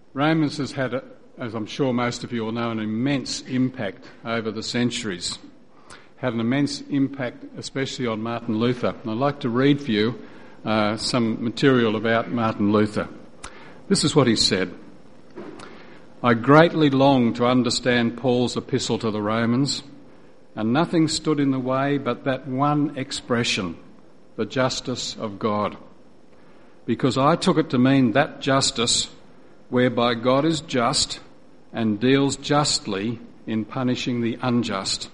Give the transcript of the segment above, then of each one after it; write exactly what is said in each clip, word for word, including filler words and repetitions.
Romans has had, a, as I'm sure most of you all know, an immense impact over the centuries. Had an immense impact especially on Martin Luther. And I'd like to read for you uh, some material about Martin Luther. This is what he said. I greatly longed to understand Paul's epistle to the Romans, and nothing stood in the way but that one expression, the justice of God. Because I took it to mean that justice whereby God is just and deals justly in punishing the unjust.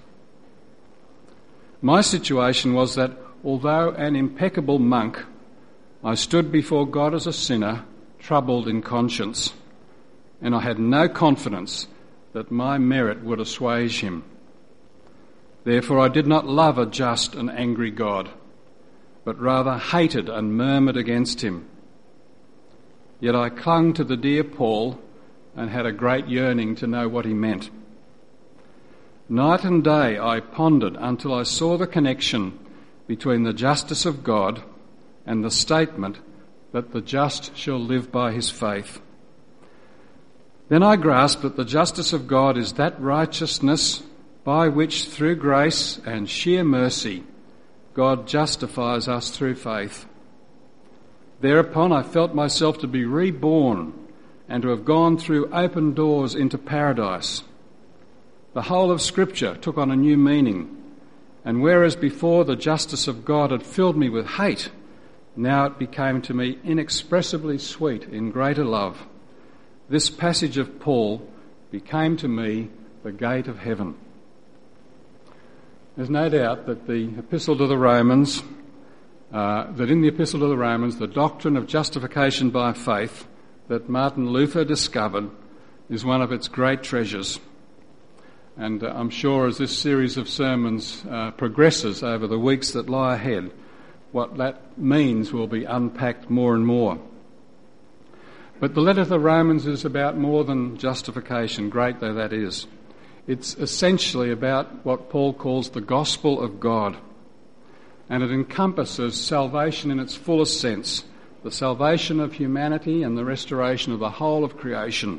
My situation was that although an impeccable monk, I stood before God as a sinner, troubled in conscience, and I had no confidence that my merit would assuage him. Therefore I did not love a just and angry God, but rather hated and murmured against him. Yet I clung to the dear Paul and had a great yearning to know what he meant. Night and day I pondered until I saw the connection between the justice of God and the statement that the just shall live by his faith. Then I grasped that the justice of God is that righteousness by which through grace and sheer mercy God justifies us through faith. Thereupon I felt myself to be reborn and to have gone through open doors into paradise. The whole of Scripture took on a new meaning, and whereas before the justice of God had filled me with hate, now it became to me inexpressibly sweet in greater love. This passage of Paul became to me the gate of heaven. There's no doubt that the Epistle to the Romans Uh, that in the Epistle to the Romans, the doctrine of justification by faith that Martin Luther discovered is one of its great treasures. And uh, I'm sure as this series of sermons uh, progresses over the weeks that lie ahead, what that means will be unpacked more and more. But the letter to the Romans is about more than justification, great though that is. It's essentially about what Paul calls the gospel of God. And it encompasses salvation in its fullest sense, the salvation of humanity and the restoration of the whole of creation.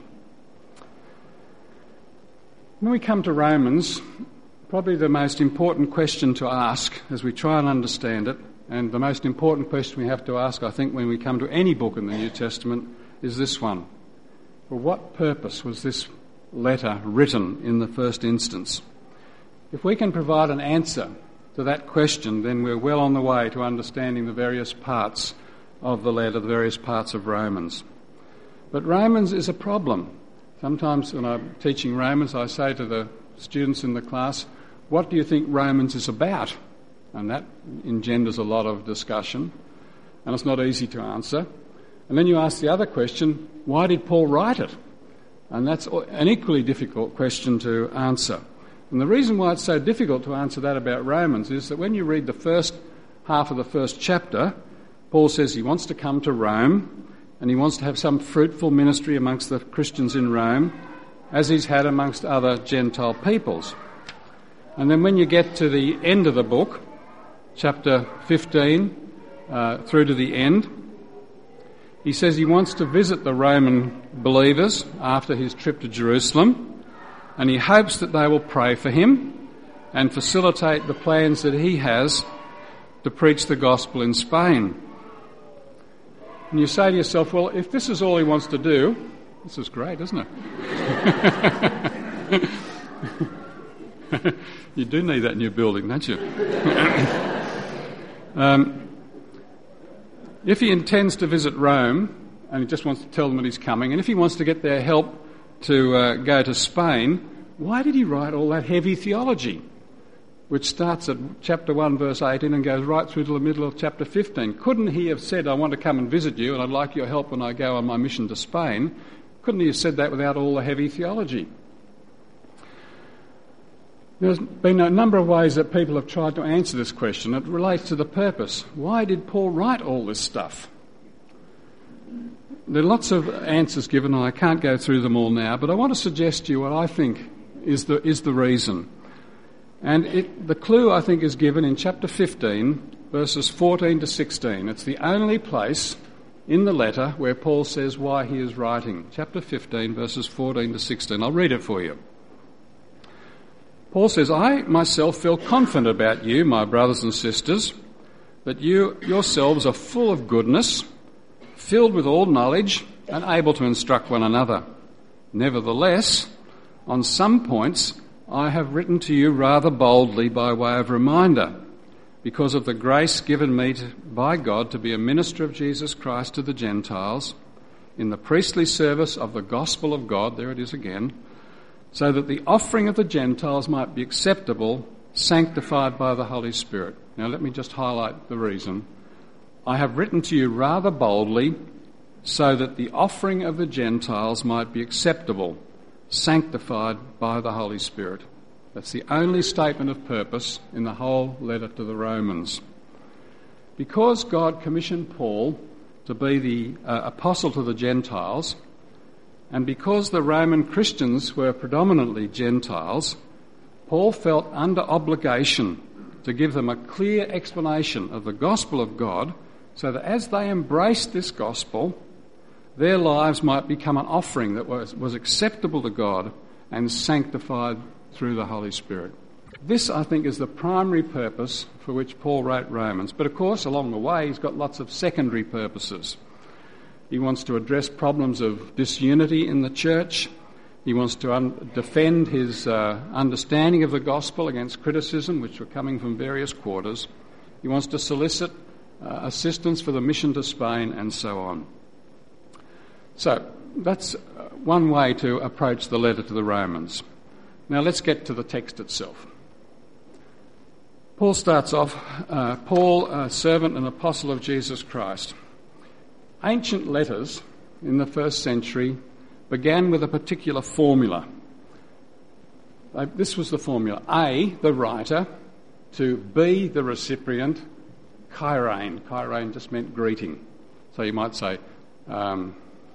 When we come to Romans, probably the most important question to ask as we try and understand it, and the most important question we have to ask, I think, when we come to any book in the New Testament, is this one. For what purpose was this letter written in the first instance? If we can provide an answer to that question, then we're well on the way to understanding the various parts of the letter, the various parts of Romans. But Romans is a problem. Sometimes when I'm teaching Romans, I say to the students in the class, what do you think Romans is about? And that engenders a lot of discussion, and it's not easy to answer. And then you ask the other question, why did Paul write it? And that's an equally difficult question to answer. And the reason why it's so difficult to answer that about Romans is that when you read the first half of the first chapter, Paul says he wants to come to Rome and he wants to have some fruitful ministry amongst the Christians in Rome, as he's had amongst other Gentile peoples. And then when you get to the end of the book, chapter fifteen uh, through to the end, he says he wants to visit the Roman believers after his trip to Jerusalem, and he hopes that they will pray for him and facilitate the plans that he has to preach the gospel in Spain. And you say to yourself, well, if this is all he wants to do, this is great, isn't it? You do need that in your building, don't you? um, if he intends to visit Rome, and he just wants to tell them that he's coming, and if he wants to get their help to uh, go to Spain, why did he write all that heavy theology, which starts at chapter one, verse eighteen, and goes right through to the middle of chapter fifteen? Couldn't he have said, I want to come and visit you, and I'd like your help when I go on my mission to Spain? Couldn't he have said that without all the heavy theology? There's been a number of ways that people have tried to answer this question. It relates to the purpose. Why did Paul write all this stuff? There are lots of answers given, and I can't go through them all now, but I want to suggest to you what I think is the is the reason. And it, the clue, I think, is given in chapter fifteen, verses fourteen to sixteen. It's the only place in the letter where Paul says why he is writing. Chapter fifteen, verses fourteen to sixteen. I'll read it for you. Paul says, I myself feel confident about you, my brothers and sisters, that you yourselves are full of goodness, filled with all knowledge, and able to instruct one another. Nevertheless, on some points I have written to you rather boldly by way of reminder, because of the grace given me to, by God to be a minister of Jesus Christ to the Gentiles, in the priestly service of the gospel of God, there it is again, so that the offering of the Gentiles might be acceptable, sanctified by the Holy Spirit. Now let me just highlight the reason. I have written to you rather boldly, so that the offering of the Gentiles might be acceptable, sanctified by the Holy Spirit. That's the only statement of purpose in the whole letter to the Romans. Because God commissioned Paul to be the uh, apostle to the Gentiles, and because the Roman Christians were predominantly Gentiles, Paul felt under obligation to give them a clear explanation of the gospel of God, so that as they embraced this gospel, their lives might become an offering that was, was acceptable to God and sanctified through the Holy Spirit. This, I think, is the primary purpose for which Paul wrote Romans. But of course, along the way, he's got lots of secondary purposes. He wants to address problems of disunity in the church. He wants to un- defend his uh, understanding of the gospel against criticism, which were coming from various quarters. He wants to solicit uh, assistance for the mission to Spain, and so on. So that's one way to approach the letter to the Romans. Now let's get to the text itself. Paul starts off, uh, Paul, a servant and apostle of Jesus Christ. Ancient letters in the first century began with a particular formula. This was the formula. A, the writer, to B, the recipient, Kairein. Kairein just meant greeting. So you might say, um,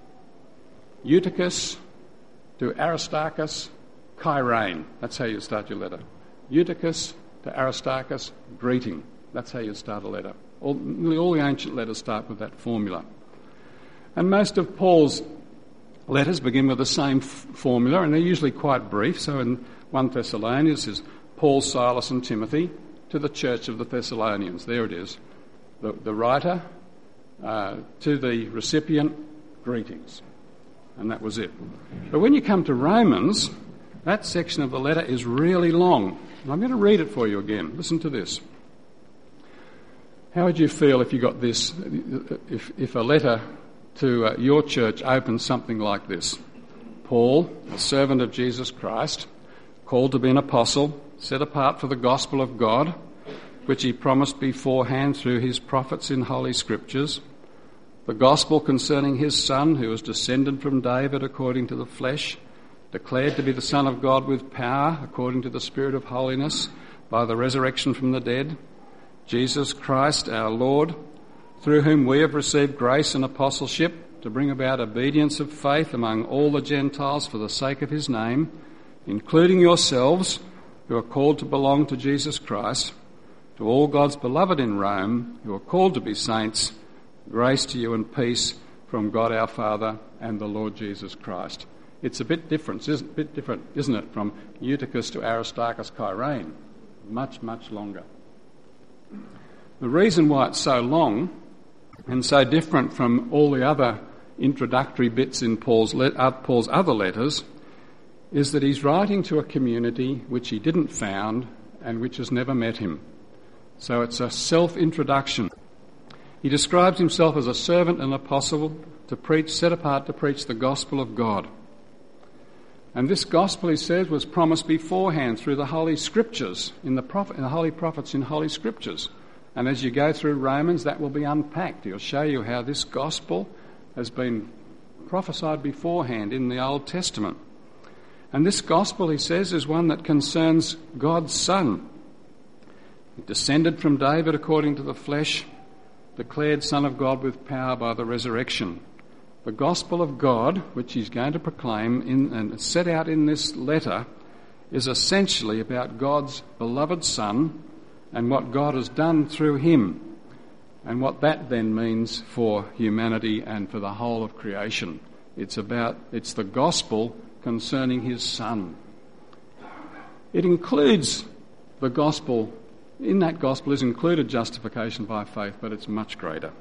Eutychus to Aristarchus, Kairein. That's how you start your letter. Eutychus to Aristarchus, greeting. That's how you start a letter. All, nearly all the ancient letters start with that formula. And most of Paul's letters begin with the same f- formula, and they're usually quite brief. So in First Thessalonians is Paul, Silas and Timothy to the church of the Thessalonians. There it is. The, the writer uh, to the recipient, greetings. And that was it. But when you come to Romans, that section of the letter is really long. And I'm going to read it for you again. Listen to this. How would you feel if you got this, if, if a letter to uh, your church opened something like this? Paul, a servant of Jesus Christ, called to be an apostle, set apart for the gospel of God, which he promised beforehand through his prophets in Holy Scriptures, the gospel concerning his Son, who was descended from David according to the flesh, declared to be the Son of God with power according to the Spirit of holiness by the resurrection from the dead, Jesus Christ our Lord, through whom we have received grace and apostleship to bring about obedience of faith among all the Gentiles for the sake of his name, including yourselves who are called to belong to Jesus Christ, to all God's beloved in Rome who are called to be saints, grace to you and peace from God our Father and the Lord Jesus Christ. It's a bit different, isn't, a bit different, isn't it, from Eutychus to Aristarchus, Kairein? Much, much longer. The reason why it's so long and so different from all the other introductory bits in Paul's, le- uh, Paul's other letters is that he's writing to a community which he didn't found and which has never met him. So it's a self-introduction. He describes himself as a servant and apostle to preach, set apart to preach the gospel of God. And this gospel, he says, was promised beforehand through the Holy Scriptures, in the, prophet, in the Holy Prophets in Holy Scriptures. And as you go through Romans, that will be unpacked. He'll show you how this gospel has been prophesied beforehand in the Old Testament. And this gospel, he says, is one that concerns God's Son. He descended from David according to the flesh, declared Son of God with power by the resurrection. The gospel of God, which he's going to proclaim in, and set out in this letter, is essentially about God's beloved Son and what God has done through him. and what that then means for humanity and for the whole of creation. It's about, it's the gospel concerning his Son. It includes the gospel, in that gospel is included justification by faith, but it's much greater.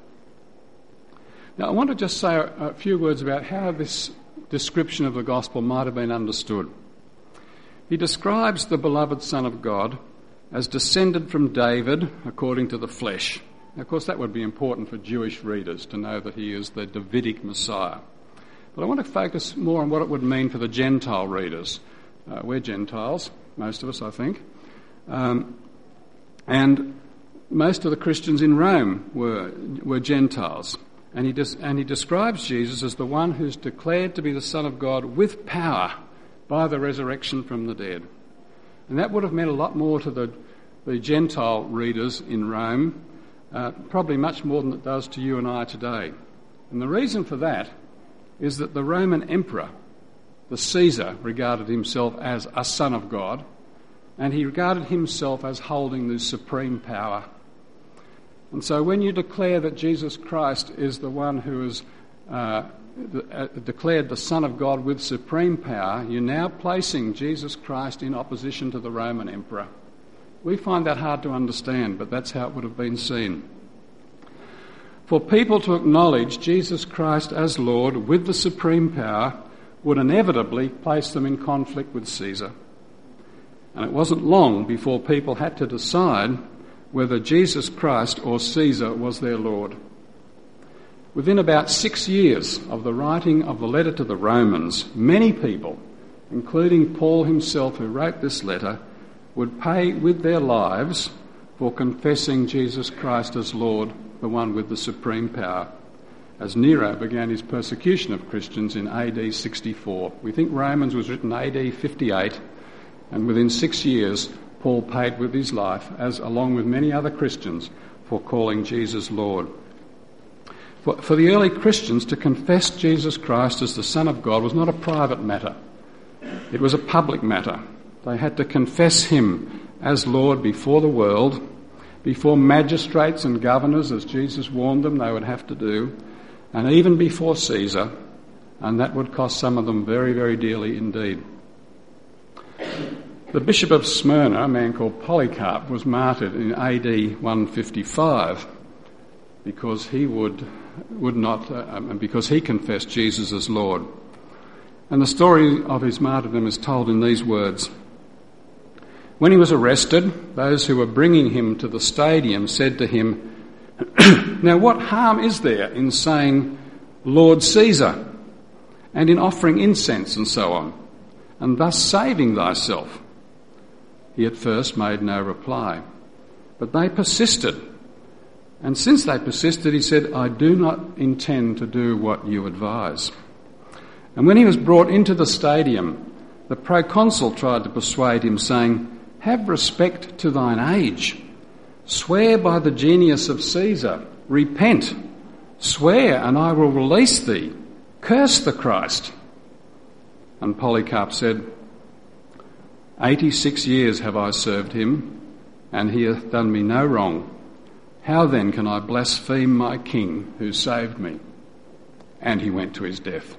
Now I want to just say a, a few words about how this description of the gospel might have been understood. He describes the beloved Son of God as descended from David according to the flesh. Now, of course, that would be important for Jewish readers to know that he is the Davidic Messiah. But I want to focus more on what it would mean for the Gentile readers. Uh, we're Gentiles, most of us, I think. Um, and most of the Christians in Rome were, were Gentiles. And he, des- and he describes Jesus as the one who's declared to be the Son of God with power by the resurrection from the dead. And that would have meant a lot more to the, the Gentile readers in Rome, uh, probably much more than it does to you and I today. And the reason for that is that the Roman emperor, the Caesar, regarded himself as a son of God, and he regarded himself as holding the supreme power. And so when you declare that Jesus Christ is the one who is uh, uh, declared the Son of God with supreme power, you're now placing Jesus Christ in opposition to the Roman emperor. We find that hard to understand, but that's how it would have been seen. For people to acknowledge Jesus Christ as Lord with the supreme power would inevitably place them in conflict with Caesar. And it wasn't long before people had to decide whether Jesus Christ or Caesar was their Lord. Within about six years of the writing of the letter to the Romans, many people, including Paul himself who wrote this letter, would pay with their lives for confessing Jesus Christ as Lord, the one with the supreme power, as Nero began his persecution of Christians in A D sixty-four. We think Romans was written A D fifty-eight, and within six years Paul paid with his life, as along with many other Christians, for calling Jesus Lord. For, for the early Christians, to confess Jesus Christ as the Son of God was not a private matter. It was a public matter. They had to confess him as Lord before the world, before magistrates and governors, as Jesus warned them they would have to do, and even before Caesar, and that would cost some of them very, very dearly indeed. The Bishop of Smyrna, a man called Polycarp, was martyred in A D one fifty-five because he would would not, uh, um, because he confessed Jesus as Lord. And the story of his martyrdom is told in these words. When he was arrested, those who were bringing him to the stadium said to him, "Now what harm is there in saying, 'Lord Caesar,' and in offering incense and so on, and thus saving thyself?" He at first made no reply, but they persisted. And since they persisted, he said, "I do not intend to do what you advise." And when he was brought into the stadium, the proconsul tried to persuade him, saying, "Have respect to thine age. Swear by the genius of Caesar. Repent. Swear, and I will release thee. Curse the Christ." And Polycarp said, Eighty-six years have I served him, and he hath done me no wrong. How then can I blaspheme my king who saved me?" And he went to his death.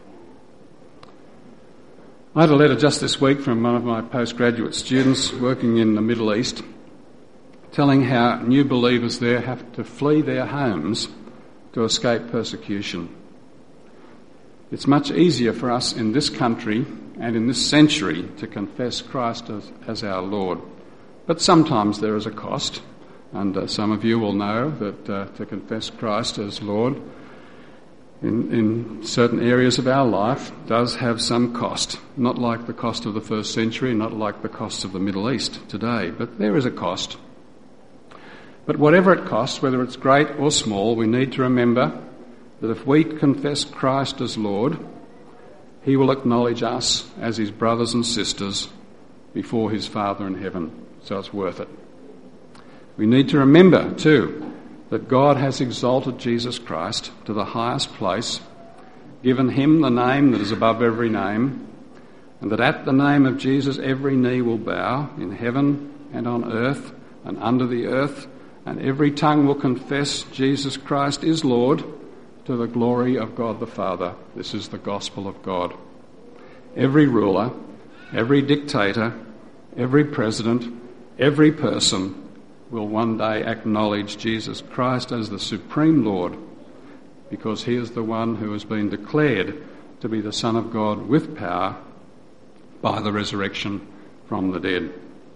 I had a letter just this week from one of my postgraduate students working in the Middle East, telling how new believers there have to flee their homes to escape persecution. It's much easier for us in this country and in this century to confess Christ as, as our Lord. But sometimes there is a cost, and uh, some of you will know that uh, to confess Christ as Lord in, in certain areas of our life does have some cost. Not like the cost of the first century, not like the cost of the Middle East today, but there is a cost. But whatever it costs, whether it's great or small, we need to remember that if we confess Christ as Lord, he will acknowledge us as his brothers and sisters before his Father in heaven. So it's worth it. We need to remember, too, that God has exalted Jesus Christ to the highest place, given him the name that is above every name, and that at the name of Jesus every knee will bow in heaven and on earth and under the earth, and every tongue will confess Jesus Christ is Lord, to the glory of God the Father. This is the gospel of God. Every ruler, every dictator, every president, every person will one day acknowledge Jesus Christ as the supreme Lord, because he is the one who has been declared to be the Son of God with power by the resurrection from the dead.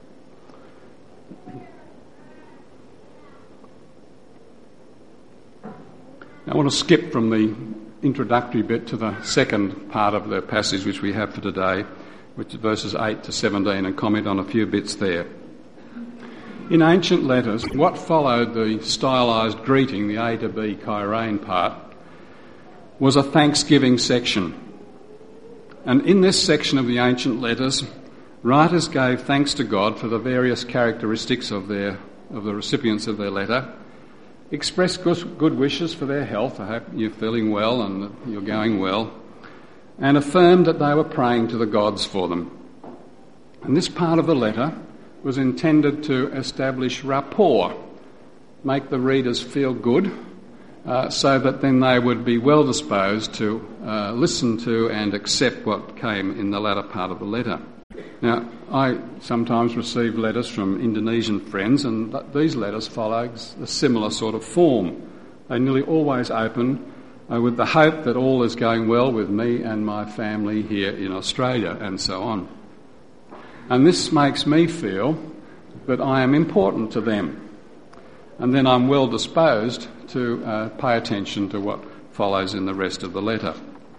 I want to skip from the introductory bit to the second part of the passage which we have for today, which is verses eight to seventeen, and comment on a few bits there. In ancient letters, what followed the stylised greeting, the A to B Kairein part, was a thanksgiving section. And in this section of the ancient letters, writers gave thanks to God for the various characteristics of their of the recipients of their letter, expressed good wishes for their health, I hope you're feeling well and that you're going well, and affirmed that they were praying to the gods for them. And this part of the letter was intended to establish rapport, make the readers feel good, uh, so that then they would be well disposed to uh, listen to and accept what came in the latter part of the letter. Now, I sometimes receive letters from Indonesian friends, and th- these letters follow a similar sort of form. They nearly always open uh, with the hope that all is going well with me and my family here in Australia, and so on. And this makes me feel that I am important to them. And then I'm well disposed to uh, pay attention to what follows in the rest of the letter.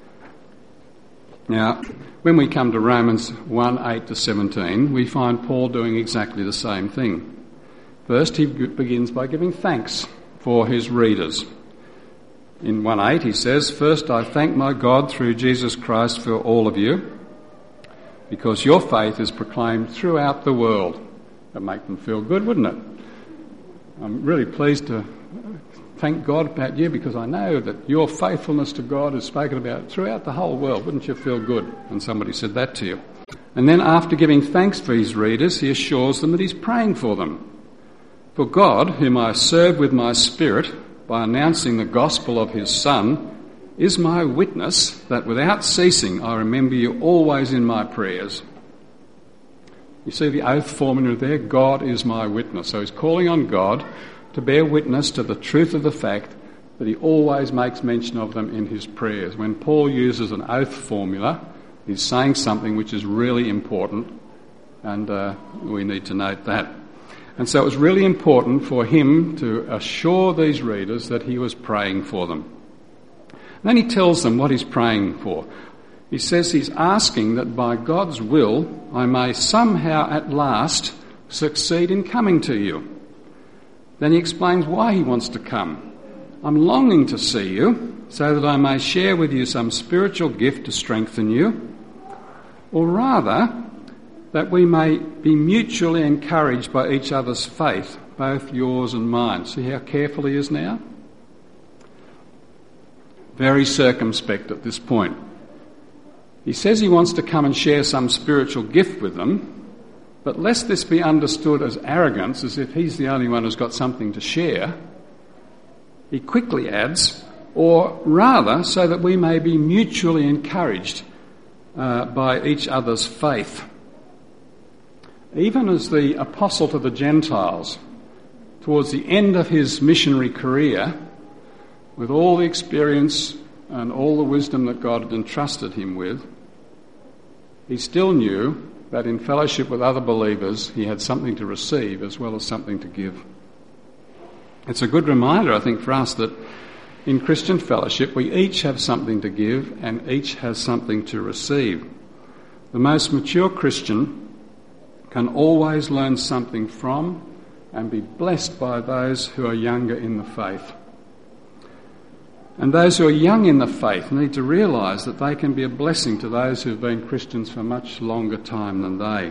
Now, when we come to Romans one, eight to seventeen, we find Paul doing exactly the same thing. First, he begins by giving thanks for his readers. In one eight he says, "First I thank my God through Jesus Christ for all of you, because your faith is proclaimed throughout the world." That'd make them feel good, wouldn't it? I'm really pleased to thank God about you, because I know that your faithfulness to God is spoken about throughout the whole world. Wouldn't you feel good when somebody said that to you? And then after giving thanks for his readers, he assures them that he's praying for them. "For God, whom I serve with my spirit by announcing the gospel of his Son, is my witness that without ceasing I remember you always in my prayers." You see the oath formula there? God is my witness. So he's calling on God to bear witness to the truth of the fact that he always makes mention of them in his prayers. When Paul uses an oath formula, he's saying something which is really important, and uh, we need to note that. And so it was really important for him to assure these readers that he was praying for them. And then he tells them what he's praying for. He says he's asking that by God's will I may somehow at last succeed in coming to you. Then he explains why he wants to come. "I'm longing to see you so that I may share with you some spiritual gift to strengthen you, or rather that we may be mutually encouraged by each other's faith, both yours and mine." See how careful he is now? Very circumspect at this point. He says he wants to come and share some spiritual gift with them, but lest this be understood as arrogance, as if he's the only one who's got something to share, he quickly adds, "or rather so that we may be mutually encouraged uh, by each other's faith." Even as the apostle to the Gentiles, towards the end of his missionary career, with all the experience and all the wisdom that God had entrusted him with, he still knew that in fellowship with other believers he had something to receive as well as something to give. It's a good reminder, I think, for us that in Christian fellowship we each have something to give and each has something to receive. The most mature Christian can always learn something from and be blessed by those who are younger in the faith. And those who are young in the faith need to realise that they can be a blessing to those who have been Christians for much longer time than they.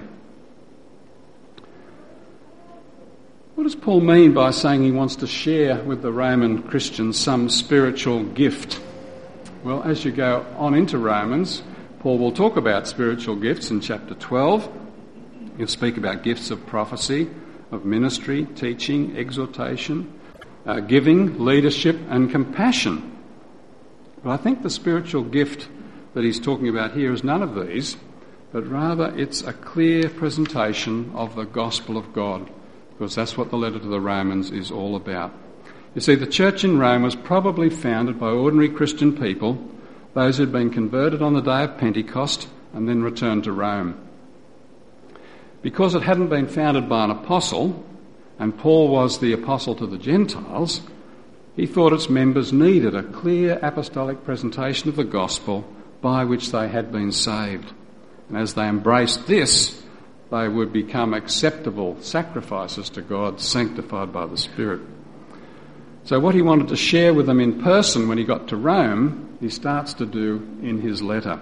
What does Paul mean by saying he wants to share with the Roman Christians some spiritual gift? Well, as you go on into Romans, Paul will talk about spiritual gifts in chapter twelve. He'll speak about gifts of prophecy, of ministry, teaching, exhortation, uh, giving, leadership and compassion. But I think the spiritual gift that he's talking about here is none of these, but rather it's a clear presentation of the gospel of God, because that's what the letter to the Romans is all about. You see, the church in Rome was probably founded by ordinary Christian people, those who'd been converted on the day of Pentecost and then returned to Rome. Because it hadn't been founded by an apostle, and Paul was the apostle to the Gentiles, he thought its members needed a clear apostolic presentation of the gospel by which they had been saved. And as they embraced this, they would become acceptable sacrifices to God, sanctified by the Spirit. So what he wanted to share with them in person when he got to Rome, he starts to do in his letter.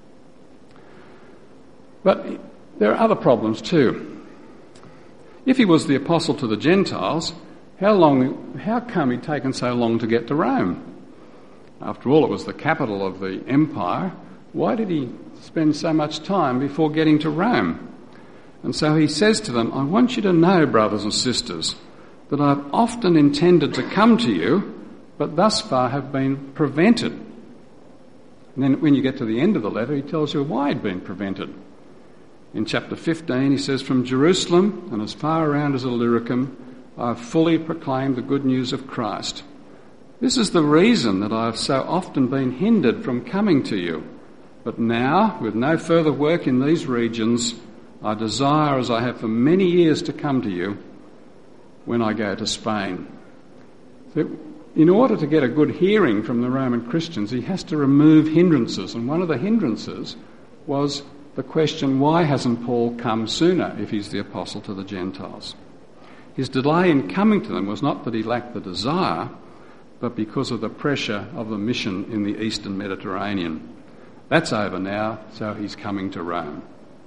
But there are other problems too. If he was the apostle to the Gentiles, how long, how come he'd taken so long to get to Rome? After all, it was the capital of the empire. Why did he spend so much time before getting to Rome? And so he says to them, I want you to know, brothers and sisters, that I've often intended to come to you, but thus far have been prevented. And then when you get to the end of the letter, he tells you why he'd been prevented. In chapter fifteen, he says, from Jerusalem and as far around as Illyricum, I have fully proclaimed the good news of Christ. This is the reason that I have so often been hindered from coming to you. But now, with no further work in these regions, I desire, as I have for many years, to come to you when I go to Spain. So in order to get a good hearing from the Roman Christians, he has to remove hindrances. And one of the hindrances was the question, why hasn't Paul come sooner if he's the apostle to the Gentiles? His delay in coming to them was not that he lacked the desire, but because of the pressure of the mission in the Eastern Mediterranean. That's over now, so he's coming to Rome.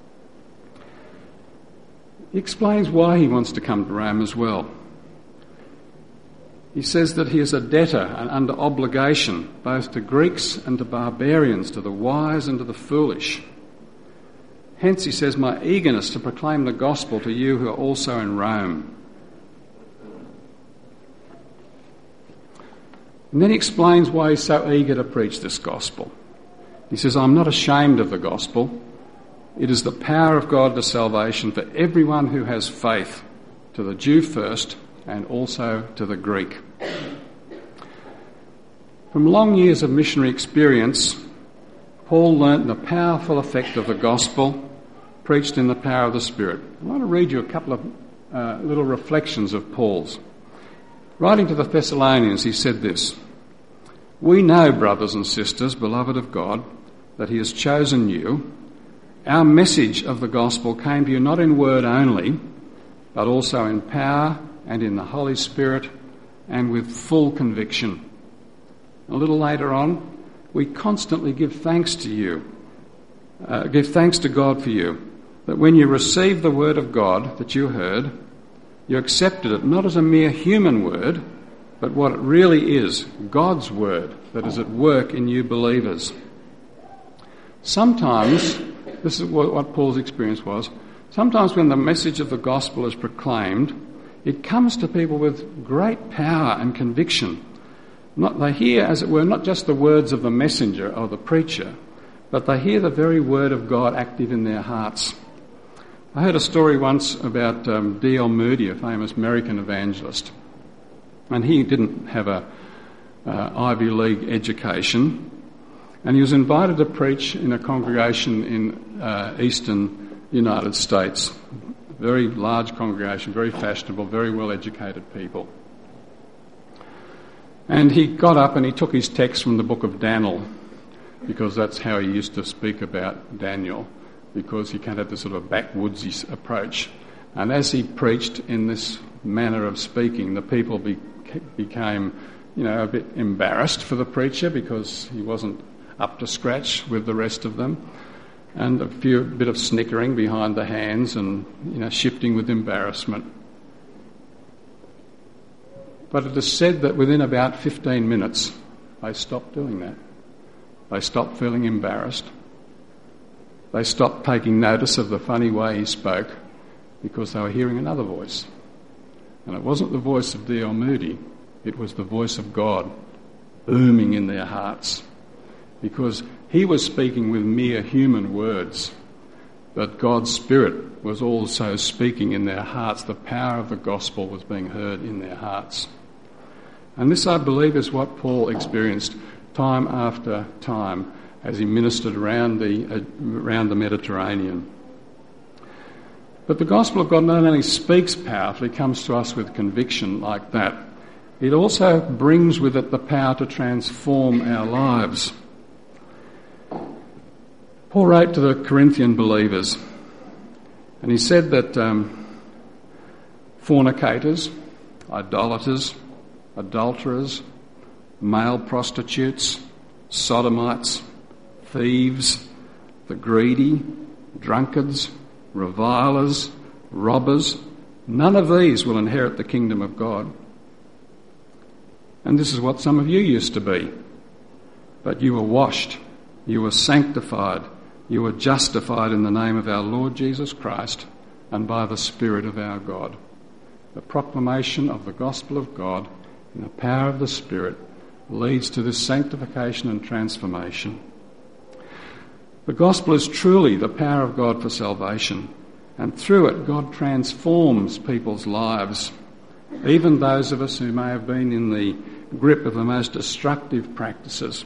He explains why he wants to come to Rome as well. He says that he is a debtor and under obligation both to Greeks and to barbarians, to the wise and to the foolish. Hence, he says, my eagerness to proclaim the gospel to you who are also in Rome. And then he explains why he's so eager to preach this gospel. He says, I'm not ashamed of the gospel. It is the power of God to salvation for everyone who has faith, to the Jew first and also to the Greek. From long years of missionary experience, Paul learnt the powerful effect of the gospel preached in the power of the Spirit. I want to read you a couple of uh, little reflections of Paul's. Writing to the Thessalonians, he said this, we know, brothers and sisters, beloved of God, that he has chosen you. Our message of the gospel came to you not in word only, but also in power and in the Holy Spirit and with full conviction. A little later on, we constantly give thanks to you, uh, give thanks to God for you, that when you received the word of God that you heard, you accepted it not as a mere human word, but what it really is, God's word that is at work in you believers. Sometimes, this is what, what Paul's experience was, sometimes when the message of the gospel is proclaimed, it comes to people with great power and conviction. Not, they hear, as it were, not just the words of the messenger or the preacher, but they hear the very word of God active in their hearts. I heard a story once about um, D L Moody, a famous American evangelist. And he didn't have a uh, Ivy League education. And he was invited to preach in a congregation in uh, eastern United States. Very large congregation, very fashionable, very well-educated people. And he got up and he took his text from the book of Daniel, because that's how he used to speak about Daniel, because he kind of had this sort of backwoodsy approach. And as he preached in this manner of speaking, the people be, became, you know, a bit embarrassed for the preacher because he wasn't up to scratch with the rest of them, and a few a bit of snickering behind the hands and, you know, shifting with embarrassment. But it is said that within about fifteen minutes, they stopped doing that. They stopped feeling embarrassed. They stopped taking notice of the funny way he spoke because they were hearing another voice. And it wasn't the voice of D L Moody, it was the voice of God booming in their hearts. Because he was speaking with mere human words, but God's Spirit was also speaking in their hearts. The power of the gospel was being heard in their hearts. And this, I believe, is what Paul experienced time after time as he ministered around the, uh, around the Mediterranean. But the gospel of God not only speaks powerfully, comes to us with conviction like that, it also brings with it the power to transform our lives. Paul wrote to the Corinthian believers, and he said that um, fornicators, idolaters, adulterers, male prostitutes, sodomites, thieves, the greedy, drunkards, revilers, robbers, none of these will inherit the kingdom of God. And this is what some of you used to be. But you were washed, you were sanctified, you were justified in the name of our Lord Jesus Christ and by the Spirit of our God. The proclamation of the gospel of God in the power of the Spirit leads to this sanctification and transformation. The gospel is truly the power of God for salvation, and through it God transforms people's lives, even those of us who may have been in the grip of the most destructive practices.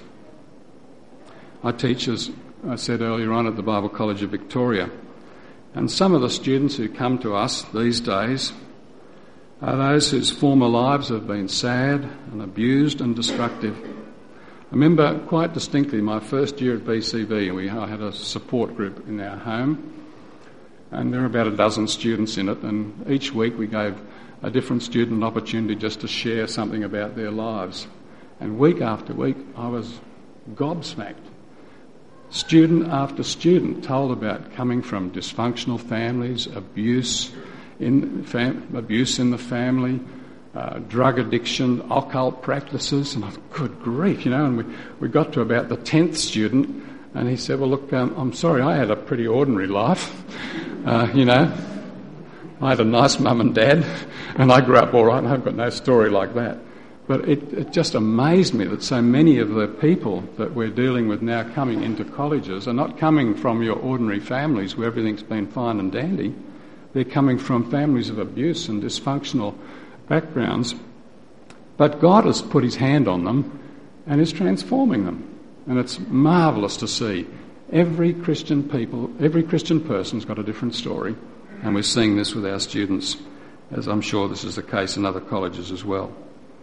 I teach, as I said earlier on, at the Bible College of Victoria, and some of the students who come to us these days are those whose former lives have been sad and abused and destructive. I remember quite distinctly my first year at B C V, we I had a support group in our home, and there were about a dozen students in it, and each week we gave a different student an opportunity just to share something about their lives. And week after week I was gobsmacked. Student after student told about coming from dysfunctional families, abuse in fam- abuse in the family, uh, drug addiction, occult practices, and I thought, good grief, you know. And we, we got to about the tenth student, and he said, well, look, um, I'm sorry, I had a pretty ordinary life, uh, you know. I had a nice mum and dad, and I grew up all right, and I've got no story like that. But it, it just amazed me that so many of the people that we're dealing with now coming into colleges are not coming from your ordinary families where everything's been fine and dandy. They're coming from families of abuse and dysfunctional backgrounds. But God has put his hand on them and is transforming them. And it's marvellous to see. Every Christian people, every Christian person's got a different story. And we're seeing this with our students, as I'm sure this is the case in other colleges as well.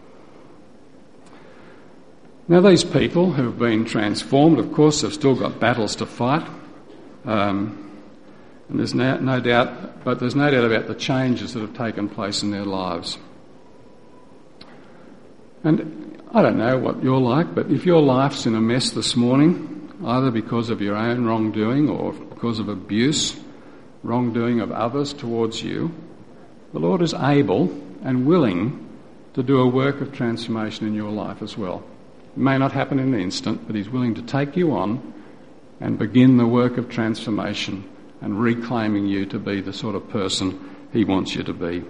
Now, these people who have been transformed, of course, have still got battles to fight. Um, and there's no, no doubt, but there's no doubt about the changes that have taken place in their lives. And I don't know what you're like, but if your life's in a mess this morning, either because of your own wrongdoing or because of abuse, wrongdoing of others towards you, the Lord is able and willing to do a work of transformation in your life as well. It may not happen in an instant, but he's willing to take you on and begin the work of transformation and reclaiming you to be the sort of person he wants you to be.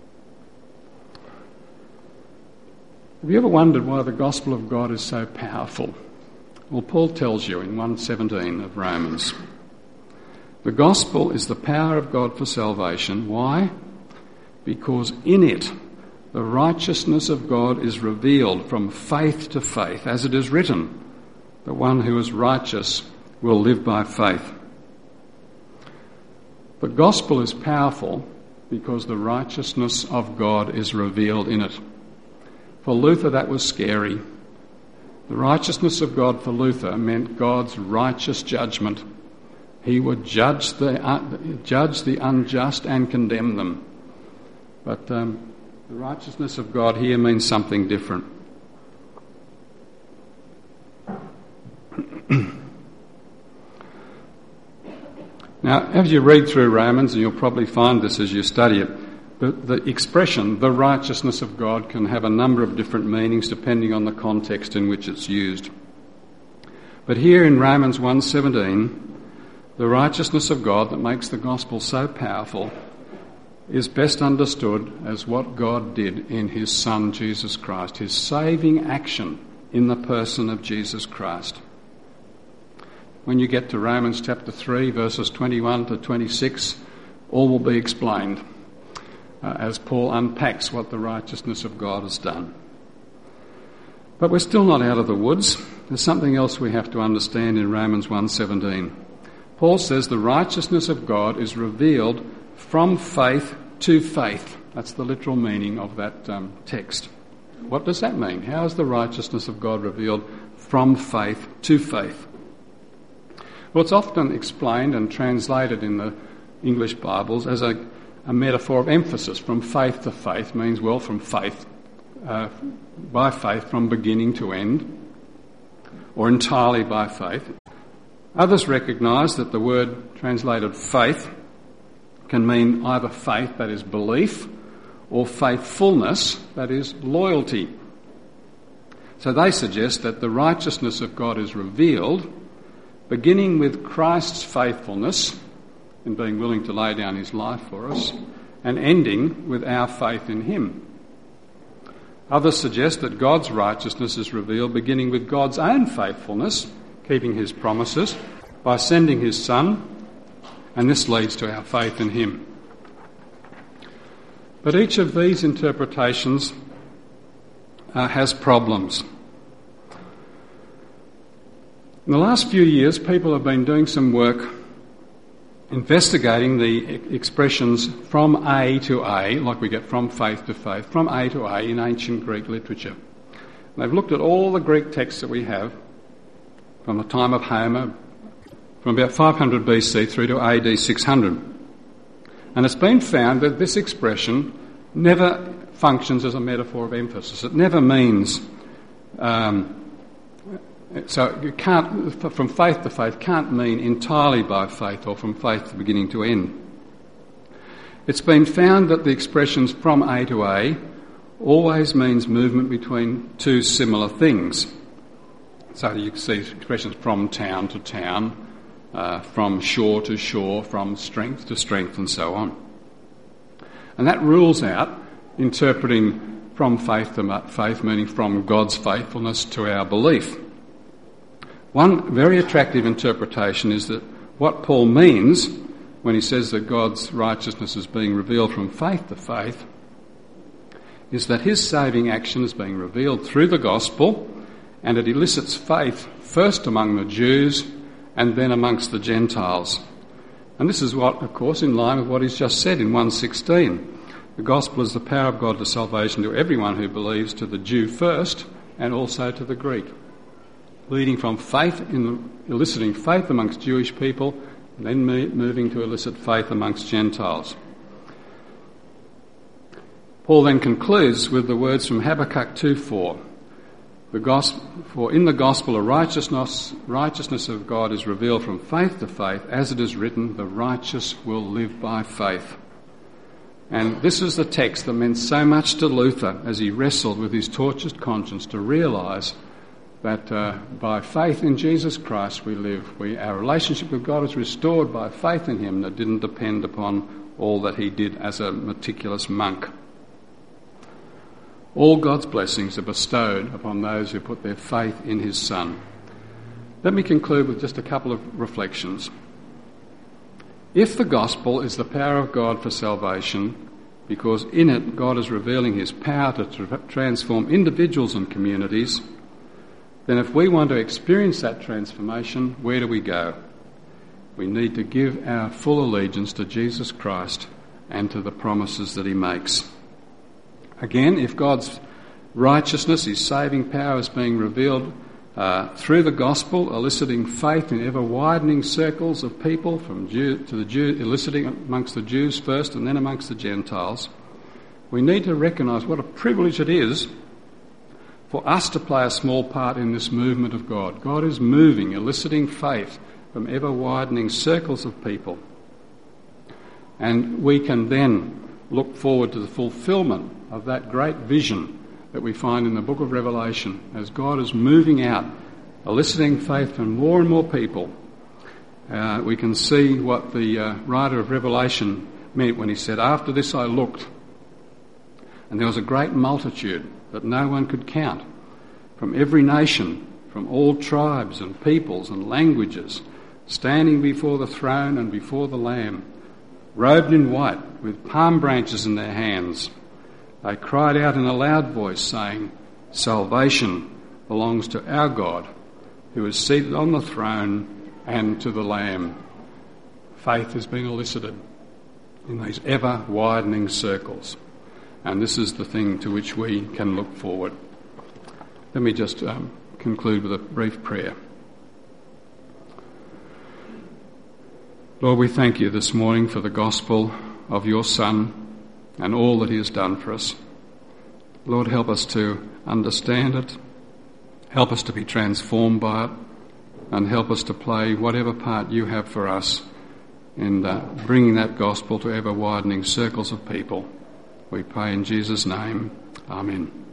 Have you ever wondered why the gospel of God is so powerful? Well, Paul tells you in one seventeen of Romans. The gospel is the power of God for salvation. Why? Because in it the righteousness of God is revealed from faith to faith, as it is written, the one who is righteous will live by faith. The gospel is powerful because the righteousness of God is revealed in it. For Luther, that was scary. The righteousness of God for Luther meant God's righteous judgment. He would judge the, uh, judge the unjust and condemn them. But um, the righteousness of God here means something different. Now, as you read through Romans, and you'll probably find this as you study it, the, the expression, the righteousness of God, can have a number of different meanings depending on the context in which it's used. But here in Romans one seventeen, the righteousness of God that makes the gospel so powerful is best understood as what God did in his Son, Jesus Christ, his saving action in the person of Jesus Christ. When you get to Romans chapter three, verses twenty-one to twenty-six, all will be explained uh, as Paul unpacks what the righteousness of God has done. But we're still not out of the woods. There's something else we have to understand in Romans one seventeen. Paul says the righteousness of God is revealed from faith to faith. That's the literal meaning of that um, text. What does that mean? How is the righteousness of God revealed from faith to faith? Well, it's often explained and translated in the English Bibles as a, a metaphor of emphasis. From faith to faith means, well, from faith, uh, by faith from beginning to end, or entirely by faith. Others recognise that the word translated faith can mean either faith, that is belief, or faithfulness, that is loyalty. So they suggest that the righteousness of God is revealed beginning with Christ's faithfulness in being willing to lay down his life for us, and ending with our faith in him. Others suggest that God's righteousness is revealed beginning with God's own faithfulness, keeping his promises, by sending his Son, and this leads to our faith in him. But each of these interpretations uh, has problems. In the last few years, people have been doing some work investigating the expressions from A to A, like we get from faith to faith, from A to A in ancient Greek literature. And they've looked at all the Greek texts that we have from the time of Homer, from about five hundred B C through to A D six hundred. And it's been found that this expression never functions as a metaphor of emphasis. It never means... Um, so you can't, from faith to faith, can't mean entirely by faith or from faith to beginning to end. It's been found that the expressions from A to A always means movement between two similar things. So you can see expressions from town to town, uh, from shore to shore, from strength to strength, and so on. And that rules out interpreting from faith to faith, meaning from God's faithfulness to our belief. One very attractive interpretation is that what Paul means when he says that God's righteousness is being revealed from faith to faith is that his saving action is being revealed through the gospel, and it elicits faith first among the Jews and then amongst the Gentiles. And this is what, of course, in line with what he's just said in one sixteen. The gospel is the power of God to salvation to everyone who believes, to the Jew first and also to the Greek, leading from faith in eliciting faith amongst Jewish people, and then moving to elicit faith amongst Gentiles. Paul then concludes with the words from Habakkuk two four. The gospel, for in the gospel a righteousness, righteousness of God is revealed from faith to faith, as it is written, the righteous will live by faith. And this is the text that meant so much to Luther as he wrestled with his tortured conscience to realise that uh, by faith in Jesus Christ we live. We, our relationship with God is restored by faith in him that didn't depend upon all that he did as a meticulous monk. All God's blessings are bestowed upon those who put their faith in his Son. Let me conclude with just a couple of reflections. If the gospel is the power of God for salvation, because in it God is revealing his power to tra- transform individuals and communities, then if we want to experience that transformation, where do we go? We need to give our full allegiance to Jesus Christ and to the promises that he makes. Again, if God's righteousness, his saving power, is being revealed uh, through the gospel, eliciting faith in ever-widening circles of people, from Jew to the Jew, eliciting amongst the Jews first and then amongst the Gentiles, we need to recognise what a privilege it is for us to play a small part in this movement of God. God is moving, eliciting faith from ever-widening circles of people. And we can then look forward to the fulfilment of that great vision that we find in the book of Revelation as God is moving out, eliciting faith from more and more people. Uh, we can see what the uh, writer of Revelation meant when he said, "After this I looked, and there was a great multitude that no one could count, from every nation, from all tribes and peoples and languages, standing before the throne and before the Lamb, robed in white, with palm branches in their hands. They cried out in a loud voice, saying, 'Salvation belongs to our God, who is seated on the throne, and to the Lamb.'" Faith has been elicited in these ever-widening circles, and this is the thing to which we can look forward. Let me just um, conclude with a brief prayer. Lord, we thank you this morning for the gospel of your Son and all that he has done for us. Lord, help us to understand it, help us to be transformed by it, and help us to play whatever part you have for us in uh, bringing that gospel to ever-widening circles of people. We pray in Jesus' name. Amen.